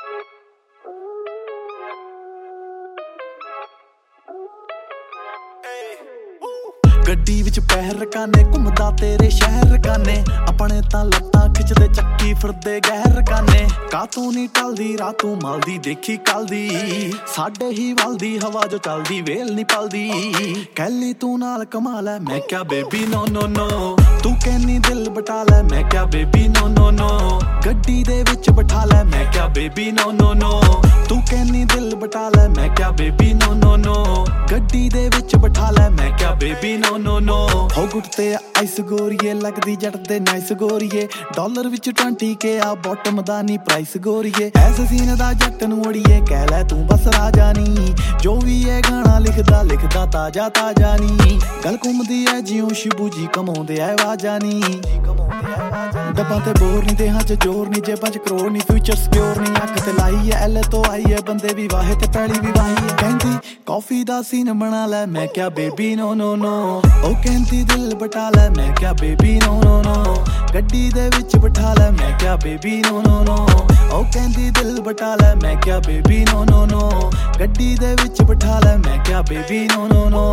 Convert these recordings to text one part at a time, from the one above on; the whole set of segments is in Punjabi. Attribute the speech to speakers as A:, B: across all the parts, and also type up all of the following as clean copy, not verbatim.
A: ਗੱਡੀ ਵਿੱਚ ਪਹਿਰ ਕਾਨੇ ਘੁੰਮਦਾ ਤੇਰੇ ਸ਼ਹਿਰ ਕਾਨੇ ਆਪਣੇ ਤਾਂ ਲੱਤਾਂ ਖਿੱਚਦੇ ਚੱਕੀ ਫਿਰਦੇ ਗਹਿਰ ਕਾਨੇ ਕਾਤੋਂ ਨੀ ਟਲਦੀ ਰਾਤੋਂ ਮਲਦੀ ਦੇਖੀ ਕੱਲ ਦੀ ਸਾਡੇ ਹੀ ਵਲਦੀ ਹਵਾ ਜੋ ਚੱਲਦੀ ਵੇਲ ਨੀ ਪਲਦੀ ਕਹਿਲੀ ਤੂੰ ਨਾਲ ਕਮਾਲ ਐ ਮੈਂ ਕਿਹਾ ਬੇਬੀ ਨੋ ਨੋ ਨੋ ਤੂੰ ਕਹਿਨੀ ਦਿਲ ਬਟਾ ਲੈ ਮੈਂ ਕਿਹਾ ਬੇਬੀ ਨੋ ਨੋ ਨੋ ਗੱਡੀ ਦੇ ਵਿੱਚ ਬਿਠਾ ਲੈ ਮੈਂ ਕਿਹਾ ਬੇਬੀ ਨੋ ਨੋ ਨੋ ਤੂੰ ਕਹਿਨੀ ਦਿਲ ਬਟਾ ਲੈ ਮੈਂ ਕਿਹਾ ਬੇਬੀ ਨੋ ਨੋ ਨੋ ਗੱਡੀ ਦੇ ਵਿੱਚ ਬਿਠਾ ਲੈ ਮੈਂ ਕਿਹਾ ਬੇਬੀ ਨੋ ਨੋ ਨੋ ਹੋ ਗੁੱਟ ਤੇ ਆਈਸ ਗੋਰੀਏ ਲੱਗਦੀ ਜੱਟ ਦੇ ਨਾਈਸ ਗੋਰੀਏ ਡਾਲਰ ਵਿੱਚ 20k ਆ ਬਾਟਮ ਦਾ ਨੀ ਪ੍ਰਾਈਸ ਗੋਰੀਏ ਐਸ ਸੀਨ ਦਾ ਜੱਟ ਨੂੰ ਓੜੀਏ ਕਹਿ ਲੈ ਤੂੰ ਬਸ ਰਾਜਾ ਨੀ ਜੋ ਵੀ ਇਹ ਗਾਣਾ ਲਿਖਦਾ ਤਾਜਾ ਤਾਜਾ ਨੀ ਗੱਲ ਘੁੰਮਦੀ ਐ ਜਿਉਂ ਸ਼ਿਬੂ ਜੀ ਕਮਾਉਂਦੇ ਐ ਆਵਾਜ਼ਾਂ ਨੀ ਡੱਬਾਂ ਤੇ ਬੋਰ ਨੀ ਦੇਹਾਂ ਚ ਜ਼ੋਰ ਨੀ ਜੇਬਾਂ ਚ ਕਰੋੜ ਨੀ ਫਿਊਚਰ ਸਿਕਿਉਰ ਨੀ ਅੱਖ ਤੇ ਲਾਈ ਐ ਐਲ ਤੋਂ ਆਈ ਐ ਬੰਦੇ ਵੀ ਵਾਹੇ ਤੇ ਪੈਲੀ ਵੀ ਵਾਹੀ ਐ ਕਹਿੰਦੀ ਕਾਫੀ ਦਾ ਸੀਨ ਬਣਾ ਲੈ ਮੈਂ ਕਿਹਾ ਬੇਬੀ ਨੋ ਨੋ ਨੋ ਉਹ ਕਹਿੰਦੀ ਦਿਲ ਬਟਾ ਲੈ ਮੈਂ ਕਿਹਾ ਬੇਬੀ ਨੋ ਨੋ ਨੋ ਗੱਡੀ ਦੇ ਵਿੱਚ ਬਿਠਾ ਲੈ ਮੈਂ ਕਿਹਾ ਬੇਬੀ ਨੋ ਨੋ ਨੋ ਉਹ ਕਹਿੰਦੀ ਦਿਲ ਬਟਾ ਲੈ ਮੈਂ ਕਿਹਾ ਬੇਬੀ ਨੋ ਨੋ ਨੋ ਗੱਡੀ ਦੇ ਵਿੱਚ ਬਿਠਾ ਲੈ ਮੈਂ ਕਿਹਾ ਬੇਬੀ ਨੋ ਨੋ ਨੋ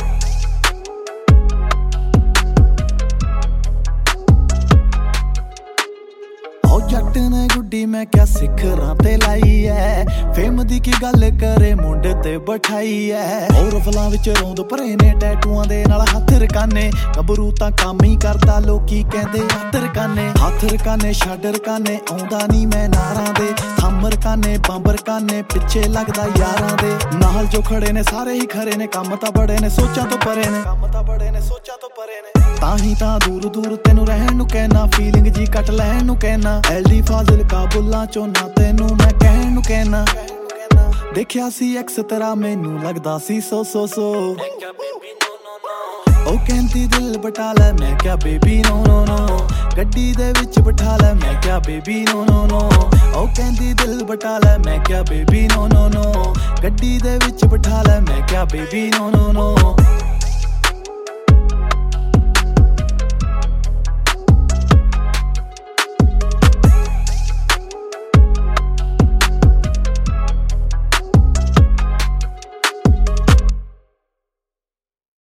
A: ਜੱਟ ਨੇ ਗੁੱਡੀ ਮੈਂ ਕਿਆ ਸਿਖਰਾਂ ਤੇ ਲਾਈ ਐ ਫੇਮ ਦੀ ਕੀ ਗੱਲ ਕਰੇ ਮੁੰਡੇ ਤੇ ਬਿਠਾਈ ਐ ਹੋਰ ਫਲਾਂ ਵਿੱਚ ਰੋਂਦ ਭਰੇ ਨੇ ਟੈਟੂਆਂ ਦੇ ਨਾਲ ਹੱਥ ਰਕਾਨੇ ਗੱਭਰੂ ਤਾਂ ਕੰਮ ਹੀ ਕਰਦਾ ਲੋਕੀ ਕਹਿੰਦੇ ਹੱਥ ਰਕਾਨੇ ਛੱਡ ਰਕਾਨੇ ਆਉਂਦਾ ਨੀ ਮੈਂ ਨਾਰਾਂ ਦੇ ਥੰਮ ਰਕਾਨੇ ਬੰਬ ਰਕਾਨੇ ਪਿੱਛੇ ਲੱਗਦਾ ਯਾਰਾਂ ਦੇ ਨਾਲ ਜੋ ਖੜੇ ਨੇ ਸਾਰੇ ਹੀ ਖਰੇ ਨੇ ਕੰਮ ਤਾਂ ਬੜੇ ਨੇ ਸੋਚਾਂ ਤੋਂ ਪਰੇ ਨੇ ਤਾਂ ਹੀ ਤਾਂ ਦੂਰ ਤੈਨੂੰ ਰਹਿਣ ਨੂੰ ਕਹਿਣਾ ਫੀਲਿੰਗ ਜੀ ਕੱਟ ਲੈਣ ਨੂੰ ਕਹਿਣਾ ਐਲਡੀ ਫਾਜ਼ਿਲ ਕਾਬੁਲਾਂ ਚੋਂ ਨਾ ਤੈਨੂੰ ਮੈਂ ਕਹਿਣ ਨੂੰ ਕਹਿਣਾ ਦੇਖਿਆ ਸੀ ਐਕਸ ਤੇਰਾ ਮੈਨੂੰ ਲੱਗਦਾ ਸੀ ਸੋ ਉਹ ਕਹਿੰਦੀ ਦਿਲ ਬਟਾ ਲੈ ਮੈਂ ਕਿਹਾ ਬੇਬੀ ਨੋ ਨੋ ਨੋ ਗੱਡੀ ਦੇ ਵਿੱਚ ਬਿਠਾ ਲੈ ਮੈਂ ਕਿਹਾ ਬੇਬੀ ਨੋ ਨੋ ਨੋ ਉਹ ਕਹਿੰਦੀ ਦਿਲ ਬਟਾ ਲੈ ਮੈਂ ਕਿਹਾ ਬੇਬੀ ਨੋ ਨੋ ਨੋ ਗੱਡੀ ਦੇ ਵਿੱਚ ਬਿਠਾ ਲੈ ਮੈਂ ਕਿਹਾ ਬੇਬੀ ਨੋ ਨੋ ਨੋ